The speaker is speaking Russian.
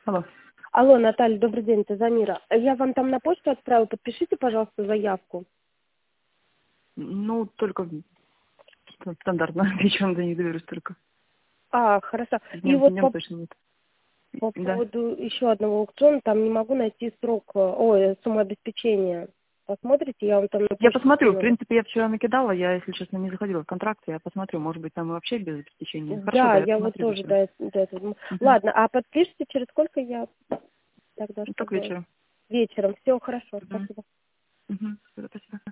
Алло. Алло, Наталья, добрый день, это Замира. Я вам там на почту отправила, подпишите, пожалуйста, заявку. Ну, только стандартно. Вечером до них доберусь только. Хорошо. И Днем, вот днем точно нет. по Да. поводу еще одного аукциона, там не могу найти сумму обеспечения. Посмотрите, я вам там на Я почту посмотрю. В скинула. принципе, я вчера накидала. Я, если честно, не заходила в контракт. Я посмотрю. Может быть, там и вообще без обеспечения. Хорошо, Да, да, я я вот посмотрю тоже вечером. до этого. Угу. Ладно, а подпишите, через сколько я тогда Ну, что только делать? вечером. Вечером. Все хорошо, Угу. спасибо. Угу. Спасибо.